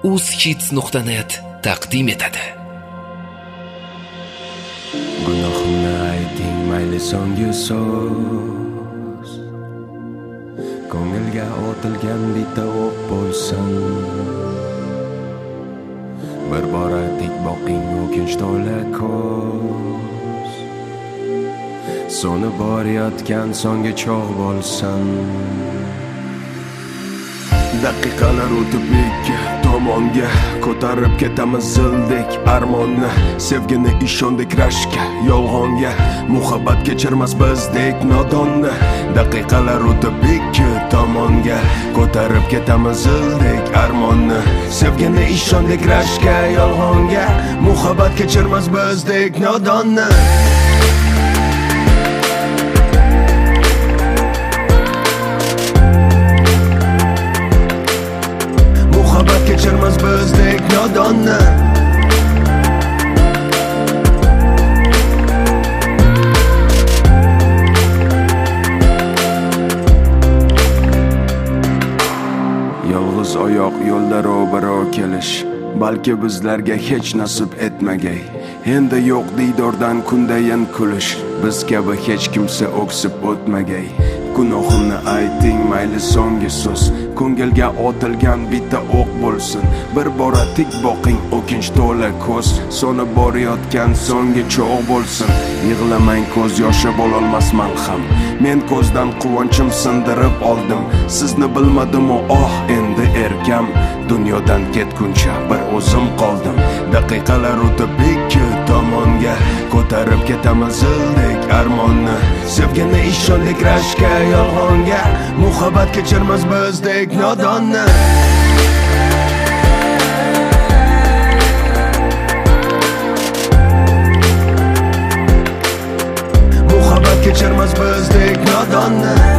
uzhits.net taqdim etadi. Gunohimni ayting, mayli so'nggi so'z. Ko'ngilga otilgan bitta o'q bo'lsin. Bir bora tik boqing, o'kinch to'la ko'z. So'ni borayotgan so'nggi cho'g' bo'lsin. Daqiqalar o'tib ikki tomonga ko'tarib ketamiz zildek armonni. Sevgini ishondik rashkka, yolg'onga, muhabbat kechirmas bizdek nodonni. Daqiqalar o'tib ikki tomonga ko'tarib ketamiz zildek armonni. Sevgini ishondik rashkka, yolg'onga, muhabbat kechirmas bizdek nodonni. Kechirmas bizdek nodonni. Yolg'iz oyoq yo'lda ro'baro kelish, balki bizlarga hech nasib etmagay. Endi yo'q diydordan kundayin kulish, biz kabi hech kimsa o'ksib o'tmagay. Gunohimni ayting, mayli so'nggi so'z. Ko'ngilga otilgan bitta o'q bo'lsin. Bir bora tik boqing, o'kinch to'la ko'z. So'ni borayotgan so'nggi cho'g' bo'lsin. Yig'lamang, ko'z yoshi bo'lolmas malham. Men ko'zdan quvonchim sindirib oldim. Sizni bilmadim o endi erkam. Dunyodan ketguncha bir o'zim qoldim. Daqiqalar o'tib ikki tomonga ko'tarib ketamiz zildek armonni. Sevgini ishondik rashkka, yolg'onga, muhabbat kechirmas bizdek nodonni. Muhabbat kechirmas bizdek nodonni.